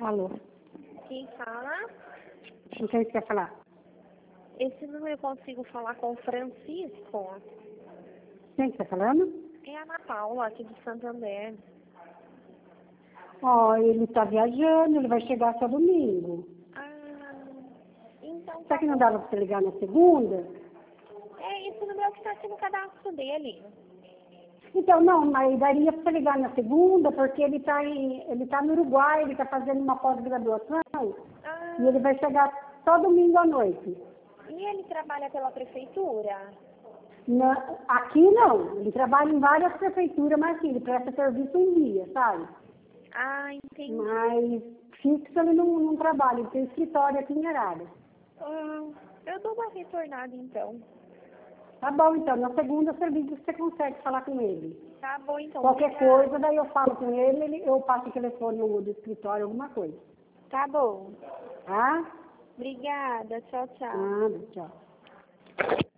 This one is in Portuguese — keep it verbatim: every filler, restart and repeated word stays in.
Alô, Quem fala? com quem você quer falar? Esse número eu consigo falar com o Francisco. Quem que tá falando? É a Ana Paula, aqui de Santander. Ó, ele tá viajando, ele vai chegar só domingo. Ah, então tá Será que não bom. dava pra você ligar na segunda? É, esse número é o que tá aqui no cadastro dele. Então, não, mas daria pra você ligar na segunda, porque ele tá, em, ele tá no Uruguai, ele tá fazendo uma pós-graduação, Ah, e ele vai chegar só domingo à noite. e ele trabalha pela prefeitura? Na, aqui não, ele trabalha em várias prefeituras, mas sim, ele presta serviço um dia, sabe? Ah, entendi. Mas fixo ele não, não trabalha, ele tem escritório aqui em Arara. Ah, eu dou uma retornada então. Tá bom, então, na segunda serviço você consegue falar com ele. Tá bom então. Qualquer Obrigada. coisa, daí eu falo com ele, ele eu passo o telefone no do escritório, alguma coisa. Tá bom. Tá? Obrigada. Tchau, tchau. Nada, tchau.